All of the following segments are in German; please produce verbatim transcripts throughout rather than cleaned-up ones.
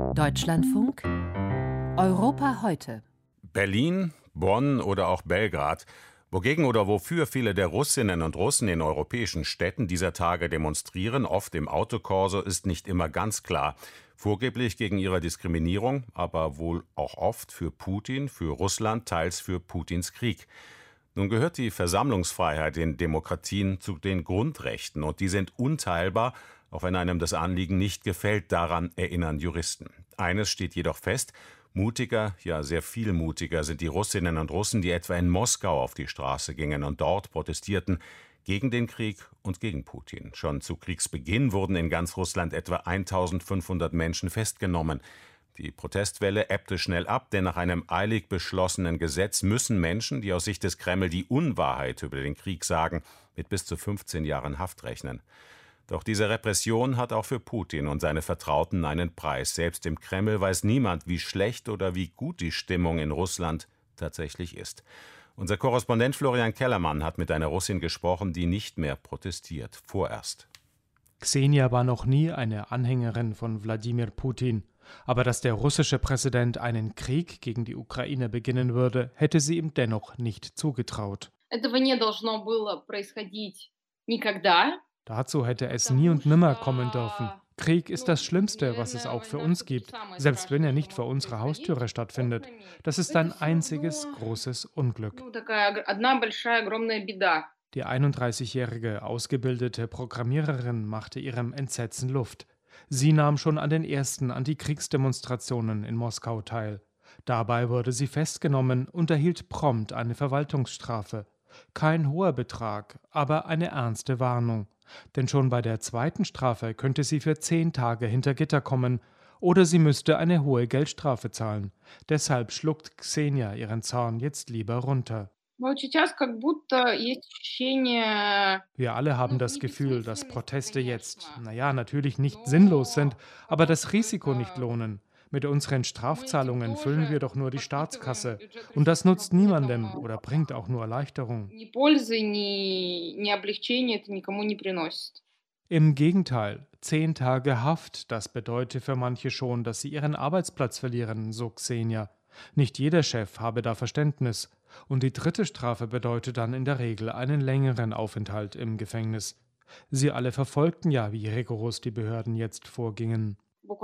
Deutschlandfunk Europa heute. Berlin, Bonn oder auch Belgrad. Wogegen oder wofür viele der Russinnen und Russen in europäischen Städten dieser Tage demonstrieren, oft im Autokorso, ist nicht immer ganz klar. Vorgeblich gegen ihre Diskriminierung, aber wohl auch oft für Putin, für Russland, teils für Putins Krieg. Nun gehört die Versammlungsfreiheit in Demokratien zu den Grundrechten und die sind unteilbar, auch wenn einem das Anliegen nicht gefällt, daran erinnern Juristen. Eines steht jedoch fest: Mutiger, ja sehr viel mutiger sind die Russinnen und Russen, die etwa in Moskau auf die Straße gingen und dort protestierten gegen den Krieg und gegen Putin. Schon zu Kriegsbeginn wurden in ganz Russland etwa eintausendfünfhundert Menschen festgenommen. Die Protestwelle ebbte schnell ab, denn nach einem eilig beschlossenen Gesetz müssen Menschen, die aus Sicht des Kreml die Unwahrheit über den Krieg sagen, mit bis zu fünfzehn Jahren Haft rechnen. Doch diese Repression hat auch für Putin und seine Vertrauten einen Preis. Selbst im Kreml weiß niemand, wie schlecht oder wie gut die Stimmung in Russland tatsächlich ist. Unser Korrespondent Florian Kellermann hat mit einer Russin gesprochen, die nicht mehr protestiert, vorerst. Ksenia war noch nie eine Anhängerin von Wladimir Putin. Aber dass der russische Präsident einen Krieg gegen die Ukraine beginnen würde, hätte sie ihm dennoch nicht zugetraut. Dazu hätte es nie und nimmer kommen dürfen. Krieg ist das Schlimmste, was es auch für uns gibt, selbst wenn er nicht vor unserer Haustüre stattfindet. Das ist ein einziges großes Unglück. Die einunddreißigjährige ausgebildete Programmiererin machte ihrem Entsetzen Luft. Sie nahm schon an den ersten Antikriegsdemonstrationen in Moskau teil. Dabei wurde sie festgenommen und erhielt prompt eine Verwaltungsstrafe. Kein hoher Betrag, aber eine ernste Warnung. Denn schon bei der zweiten Strafe könnte sie für zehn Tage hinter Gitter kommen oder sie müsste eine hohe Geldstrafe zahlen. Deshalb schluckt Ksenia ihren Zorn jetzt lieber runter. Wir alle haben das Gefühl, dass Proteste jetzt, naja, natürlich nicht sinnlos sind, aber das Risiko nicht lohnen. Mit unseren Strafzahlungen füllen wir doch nur die Staatskasse. Und das nutzt niemandem oder bringt auch nur Erleichterung. Im Gegenteil, zehn Tage Haft, das bedeutet für manche schon, dass sie ihren Arbeitsplatz verlieren, so Ksenia. Nicht jeder Chef habe da Verständnis. Und die dritte Strafe bedeutet dann in der Regel einen längeren Aufenthalt im Gefängnis. Sie alle verfolgten ja, wie rigoros die Behörden jetzt vorgingen.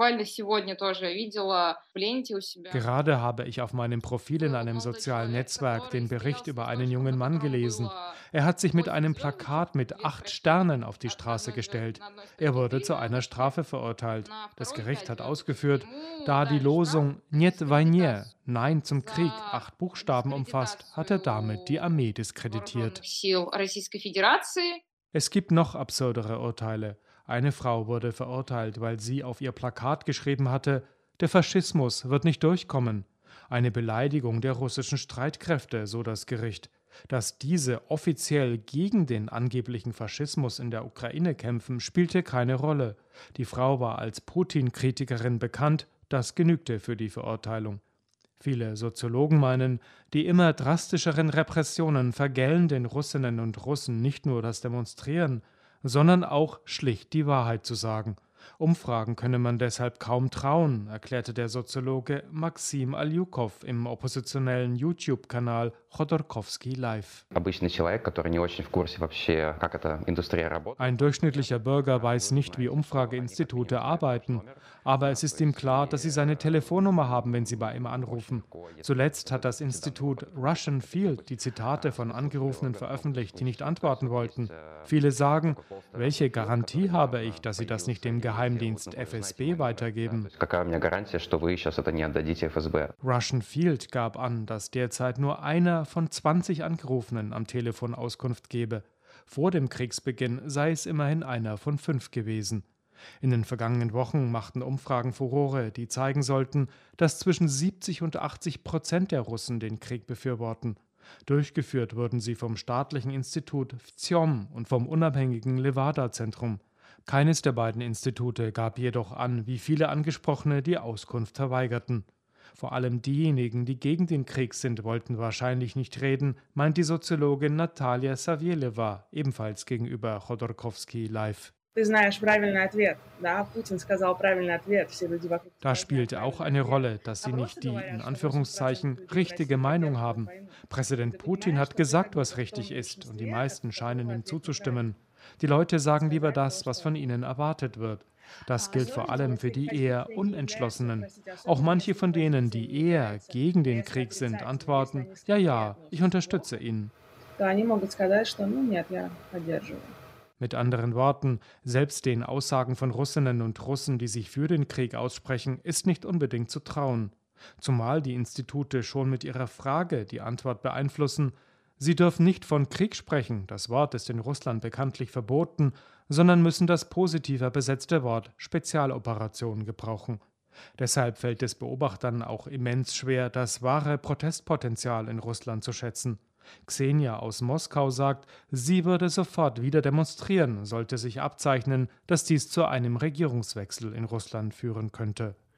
Gerade habe ich auf meinem Profil in einem sozialen Netzwerk den Bericht über einen jungen Mann gelesen. Er hat sich mit einem Plakat mit acht Sternen auf die Straße gestellt. Er wurde zu einer Strafe verurteilt. Das Gericht hat ausgeführt, da die Losung «Нет войне», Nein zum Krieg, acht Buchstaben umfasst, hat er damit die Armee diskreditiert. Es gibt noch absurdere Urteile. Eine Frau wurde verurteilt, weil sie auf ihr Plakat geschrieben hatte, der Faschismus wird nicht durchkommen. Eine Beleidigung der russischen Streitkräfte, so das Gericht. Dass diese offiziell gegen den angeblichen Faschismus in der Ukraine kämpfen, spielte keine Rolle. Die Frau war als Putin-Kritikerin bekannt, das genügte für die Verurteilung. Viele Soziologen meinen, die immer drastischeren Repressionen vergällen den Russinnen und Russen nicht nur das Demonstrieren, sondern auch schlicht die Wahrheit zu sagen. Umfragen könne man deshalb kaum trauen, erklärte der Soziologe Maxim Alyukov im oppositionellen YouTube-Kanal Chodorkowski Live. Ein durchschnittlicher Bürger weiß nicht, wie Umfrageinstitute arbeiten, aber es ist ihm klar, dass sie seine Telefonnummer haben, wenn sie bei ihm anrufen. Zuletzt hat das Institut Russian Field die Zitate von Angerufenen veröffentlicht, die nicht antworten wollten. Viele sagen, welche Garantie habe ich, dass sie das nicht dem Geheimdienst F S B weitergeben? Russian Field gab an, dass derzeit nur einer von zwanzig Angerufenen am Telefon Auskunft gebe. Vor dem Kriegsbeginn sei es immerhin einer von fünf gewesen. In den vergangenen Wochen machten Umfragen Furore, die zeigen sollten, dass zwischen siebzig und achtzig Prozent der Russen den Krieg befürworten. Durchgeführt wurden sie vom staatlichen Institut V T S I O M und vom unabhängigen Levada-Zentrum. Keines der beiden Institute gab jedoch an, wie viele Angesprochene die Auskunft verweigerten. Vor allem diejenigen, die gegen den Krieg sind, wollten wahrscheinlich nicht reden, meint die Soziologin Natalia Savieleva, ebenfalls gegenüber Chodorkowski Live. Da spielte auch eine Rolle, dass sie nicht die, in Anführungszeichen, richtige Meinung haben. Präsident Putin hat gesagt, was richtig ist, und die meisten scheinen ihm zuzustimmen. Die Leute sagen lieber das, was von ihnen erwartet wird. Das gilt vor allem für die eher Unentschlossenen. Auch manche von denen, die eher gegen den Krieg sind, antworten, ja, ja, ich unterstütze ihn. Mit anderen Worten, selbst den Aussagen von Russinnen und Russen, die sich für den Krieg aussprechen, ist nicht unbedingt zu trauen. Zumal die Institute schon mit ihrer Frage die Antwort beeinflussen. Sie dürfen nicht von Krieg sprechen, das Wort ist in Russland bekanntlich verboten, sondern müssen das positiver besetzte Wort Spezialoperation gebrauchen. Deshalb fällt es Beobachtern auch immens schwer, das wahre Protestpotenzial in Russland zu schätzen. Xenia aus Moskau sagt, sie würde sofort wieder demonstrieren, sollte sich abzeichnen, dass dies zu einem Regierungswechsel in Russland führen könnte.